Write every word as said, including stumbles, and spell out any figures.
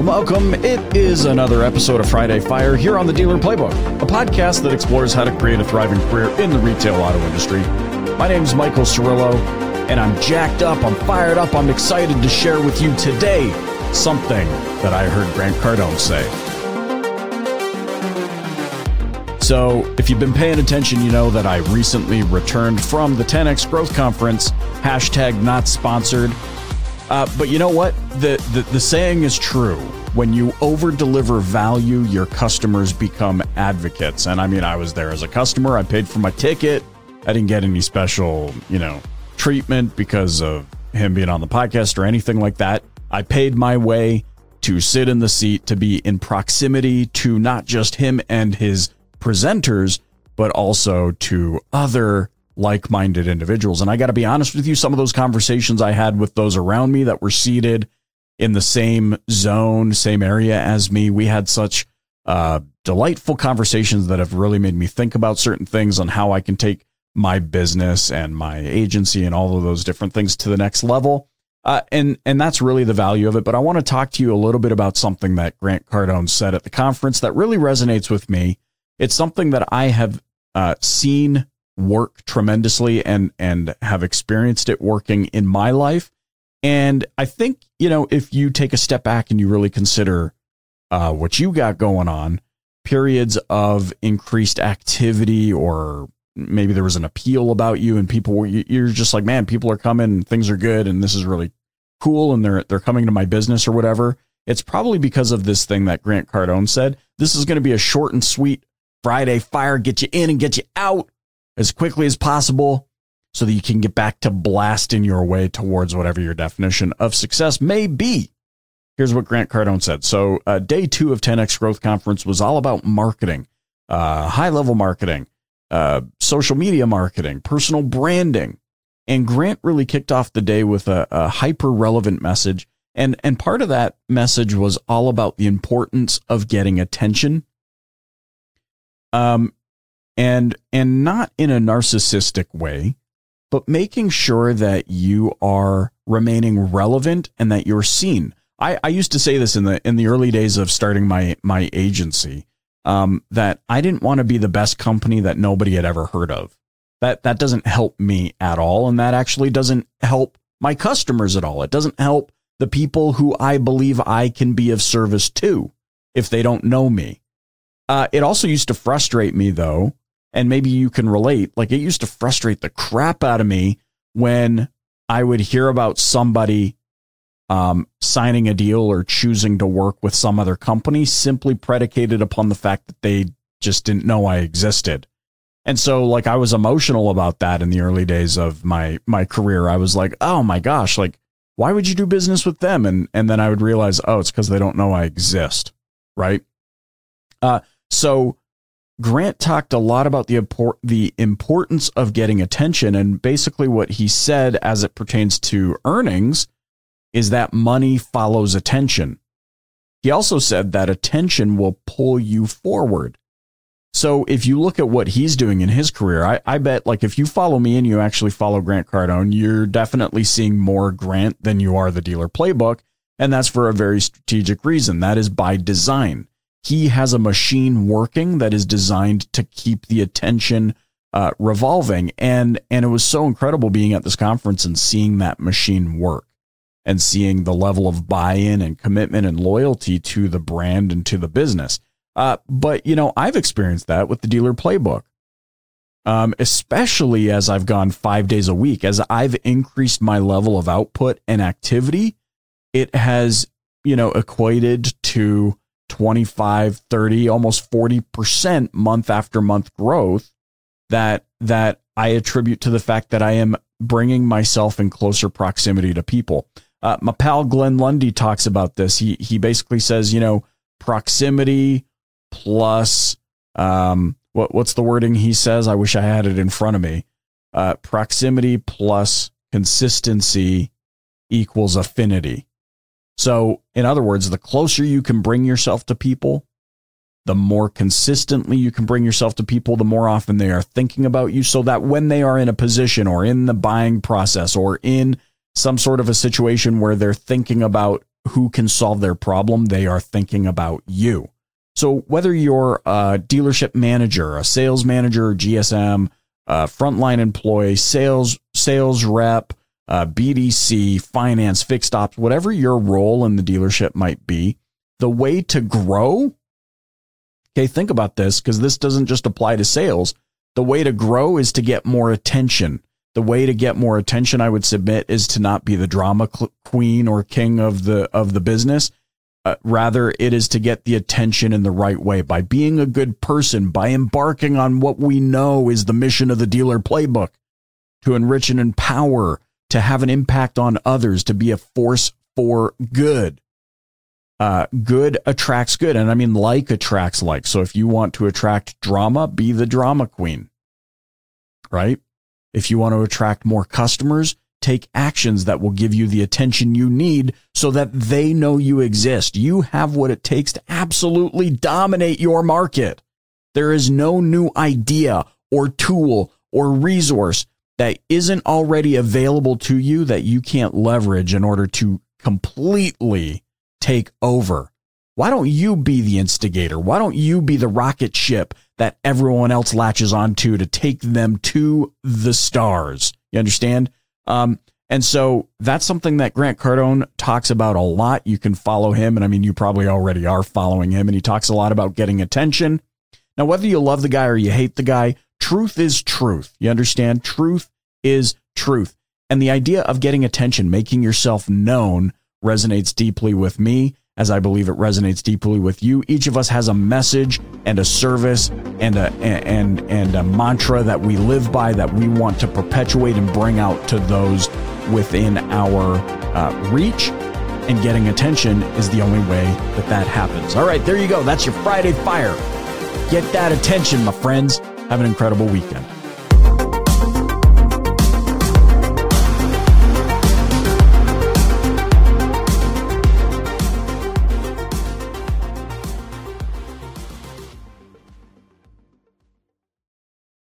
welcome, welcome. It is another episode of Friday Fire here on the Dealer Playbook, a podcast that explores how to create a thriving career in the retail auto industry. My name is Michael Cirillo, and I'm jacked up, I'm fired up, I'm excited to share with you today something that I heard Grant Cardone say. So, if you've been paying attention, you know that I recently returned from the ten X Growth Conference, hashtag not sponsored. Uh, but you know what? The, the the saying is true. When you over-deliver value, your customers become advocates. And I mean, I was there as a customer. I paid for my ticket. I didn't get any special, you know, treatment because of him being on the podcast or anything like that. I paid my way to sit in the seat, to be in proximity to not just him and his presenters, but also to other like-minded individuals. And I got to be honest with you, some of those conversations I had with those around me that were seated in the same zone, same area as me, we had such uh, delightful conversations that have really made me think about certain things on how I can take my business and my agency and all of those different things to the next level. Uh, and, and that's really the value of it. But I want to talk to you a little bit about something that Grant Cardone said at the conference that really resonates with me. It's something that I have uh, seen work tremendously and and have experienced it working in my life. And I think, you know, if you take a step back and you really consider uh, what you got going on, periods of increased activity, or maybe there was an appeal about you and people were, you're just like, man, people are coming and things are good and this is really cool and they're they're coming to my business or whatever. It's probably because of this thing that Grant Cardone said. This is going to be a short and sweet Friday Fire, get you in and get you out as quickly as possible so that you can get back to blasting your way towards whatever your definition of success may be. Here's what Grant Cardone said. So uh, day two of ten X Growth Conference was all about marketing, uh, high-level marketing, uh, social media marketing, personal branding. And Grant really kicked off the day with a, a hyper-relevant message. And, and part of that message was all about the importance of getting attention. Um, And and not in a narcissistic way, but making sure that you are remaining relevant and that you're seen. I, I used to say this in the in the early days of starting my my agency, um, that I didn't want to be the best company that nobody had ever heard of. That that doesn't help me at all, and that actually doesn't help my customers at all. It doesn't help the people who I believe I can be of service to if they don't know me. Uh, it also used to frustrate me, though. And maybe you can relate, like it used to frustrate the crap out of me when I would hear about somebody um, signing a deal or choosing to work with some other company simply predicated upon the fact that they just didn't know I existed. And so like I was emotional about that in the early days of my my career. I was like, oh my gosh, like, why would you do business with them? And and then I would realize, oh, it's because they don't know I exist. Right. Uh, so Grant talked a lot about the import, the importance of getting attention, and basically what he said as it pertains to earnings is that money follows attention. He also said that attention will pull you forward. So if you look at what he's doing in his career, I, I bet like if you follow me and you actually follow Grant Cardone, you're definitely seeing more Grant than you are the Dealer Playbook, and that's for a very strategic reason. That is by design. He has a machine working that is designed to keep the attention uh, revolving. And, and it was so incredible being at this conference and seeing that machine work and seeing the level of buy-in and commitment and loyalty to the brand and to the business. Uh, but, you know, I've experienced that with the Dealer Playbook, um, especially as I've gone five days a week. As I've increased my level of output and activity, it has, you know, equated to twenty-five, thirty, almost forty percent month after month growth that that I attribute to the fact that I am bringing myself in closer proximity to people. Uh, my pal Glenn Lundy talks about this. He he basically says, you know, proximity plus um, what what's the wording he says? I wish I had it in front of me. Uh, proximity plus consistency equals affinity. So, in other words, the closer you can bring yourself to people, the more consistently you can bring yourself to people, the more often they are thinking about you, so that when they are in a position or in the buying process or in some sort of a situation where they're thinking about who can solve their problem, they are thinking about you. So whether you're a dealership manager, a sales manager, G S M, a frontline employee, sales sales rep, uh, B D C, finance, fixed ops, whatever your role in the dealership might be, the way to grow, okay, think about this, because this doesn't just apply to sales. The way to grow is to get more attention. The way to get more attention, I would submit, is to not be the drama queen or king of the of the business. Uh, rather, it is to get the attention in the right way by being a good person, by embarking on what we know is the mission of the dealer playbook, to enrich and empower, to have an impact on others, to be a force for good. Uh, good attracts good. And I mean, like attracts like. So if you want to attract drama, be the drama queen, right? If you want to attract more customers, take actions that will give you the attention you need so that they know you exist. You have what it takes to absolutely dominate your market. There is no new idea or tool or resource that isn't already available to you that you can't leverage in order to completely take over. Why don't you be the instigator? Why don't you be the rocket ship that everyone else latches onto to take them to the stars? You understand? Um, and so that's something that Grant Cardone talks about a lot. You can follow him. And I mean, you probably already are following him. And he talks a lot about getting attention. Now, whether you love the guy or you hate the guy, truth is truth. You understand? Truth is truth. And the idea of getting attention, making yourself known, resonates deeply with me, as I believe it resonates deeply with you. Each of us has a message and a service and a and and a mantra that we live by, that we want to perpetuate and bring out to those within our uh, reach. And getting attention is the only way that that happens. All right, there you go. That's your Friday Fire. Get that attention, my friends. Have an incredible weekend.